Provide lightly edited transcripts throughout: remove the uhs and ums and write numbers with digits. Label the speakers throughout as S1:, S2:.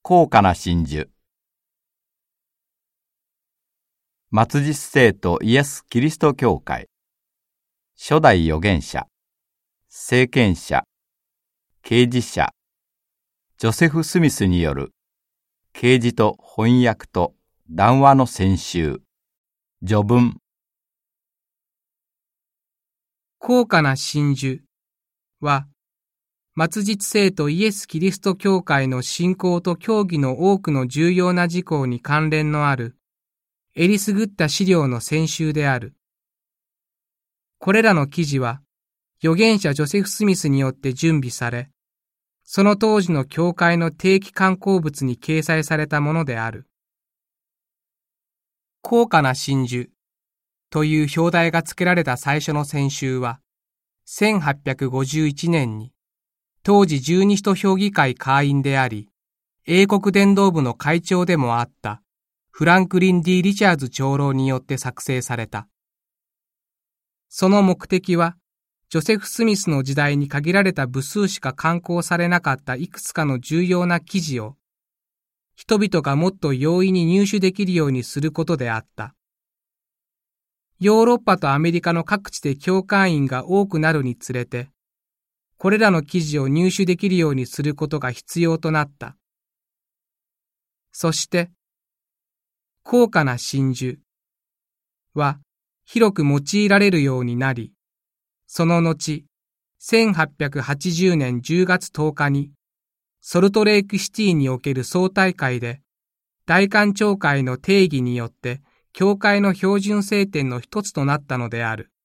S1: 高価な真珠。末日聖徒イエス・キリスト教会、初代預言者、聖剣者、啓示者、ジョセフ・スミスによる啓示と翻訳と談話の選集、序文。
S2: 高価な真珠は、末日聖徒イエス・キリスト教会の信仰と教義の多くの重要な事項に関連のある、えりすぐった資料の選集である。これらの記事は、預言者ジョセフ・スミスによって準備され、その当時の教会の定期刊行物に掲載されたものである。高価な真珠という表題が付けられた最初の選集は、1851年に、当時十二使徒評議会会員であり、英国伝道部の会長でもあった、フランクリン・ディ・リチャーズ長老によって作成された。その目的は、ジョセフ・スミスの時代に限られた部数しか刊行されなかったいくつかの重要な記事を、人々がもっと容易に入手できるようにすることであった。ヨーロッパとアメリカの各地で教会員が多くなるにつれて、これらの記事を入手できるようにすることが必要となった。そして、高価な真珠は広く用いられるようになり、その後、1880年10月10日に、ソルトレイクシティにおける総大会で、大官庁会の定義によって、教会の標準聖典の一つとなったのである。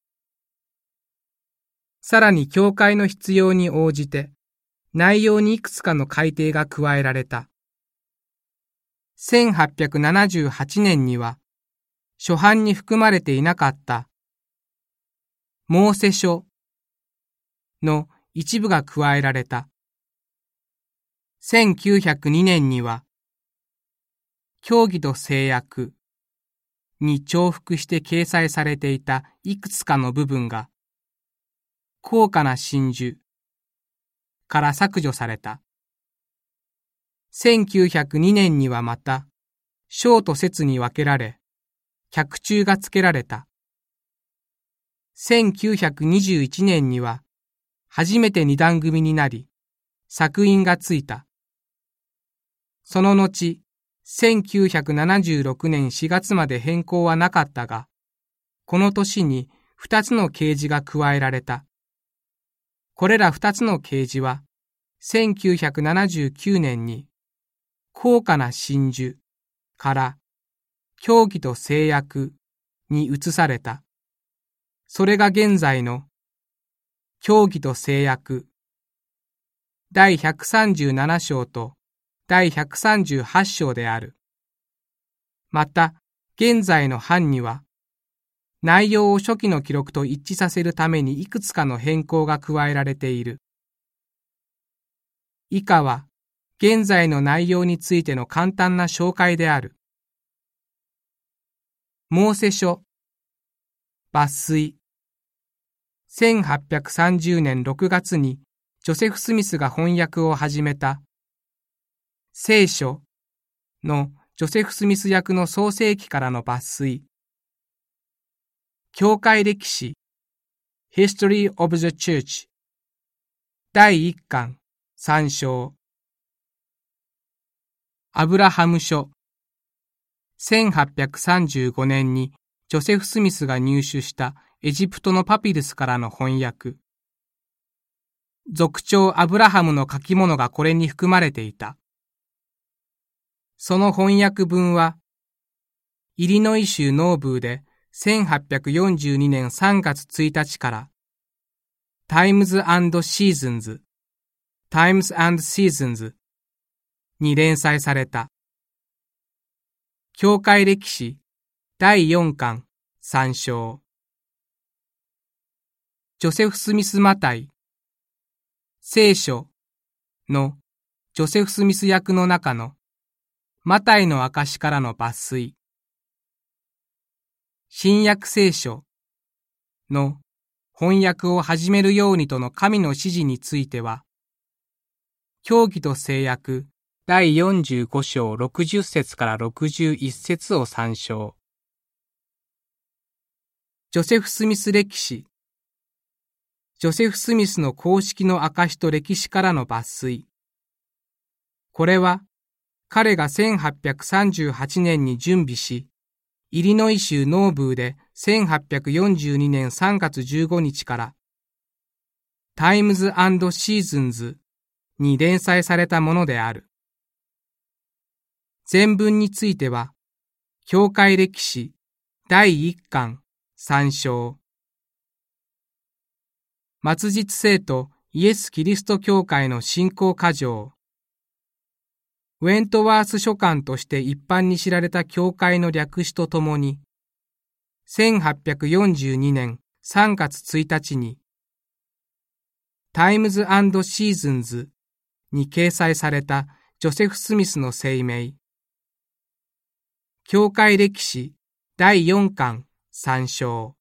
S2: さらに教会の必要に応じて、内容にいくつかの改訂が加えられた。1878年には、初版に含まれていなかった、モーセ書の一部が加えられた。1902年には、教義と誓約に重複して掲載されていたいくつかの部分が、高価な真珠から削除された。1902年にはまた、章と節に分けられ、脚注が付けられた。1921年には、初めて二段組になり、索引がついた。その後、1976年4月まで変更はなかったが、この年に2つの掲示が加えられた。これら2つの掲示は、1979年に、高価な真珠から、教義と誓約に移された。それが現在の、教義と誓約、第137章と第138章である。また、現在の版には、内容を初期の記録と一致させるためにいくつかの変更が加えられている。以下は、現在の内容についての簡単な紹介である。モーセ書、抜粋。1830年6月にジョセフ・スミスが翻訳を始めた聖書のジョセフ・スミス訳の創世記からの抜粋。教会歴史 History of the Church 第1巻3章。アブラハム書。1835年にジョセフ・スミスが入手したエジプトのパピルスからの翻訳。族長アブラハムの書き物がこれに含まれていた。その翻訳文は、イリノイ州ノーブーで1842年3月1日から、Times and Seasons に連載された。教会歴史第4巻3章。ジョセフ・スミス・マタイ聖書のジョセフ・スミス訳の中のマタイの証からの抜粋。新約聖書の翻訳を始めるようにとの神の指示については、教義と誓約第45章60節から61節を参照。ジョセフ・スミス歴史。ジョセフ・スミスの公式の証と歴史からの抜粋。これは、彼が1838年に準備し、イリノイ州ノーブーで1842年3月15日から、タイムズ&シーズンズに連載されたものである。全文については、教会歴史第1巻参照。末日聖徒イエス・キリスト教会の信仰箇条。ウェントワース書簡として一般に知られた教会の略史とともに、1842年3月1日に、タイムズ&シーズンズに掲載されたジョセフ・スミスの声明。教会歴史第4巻参照。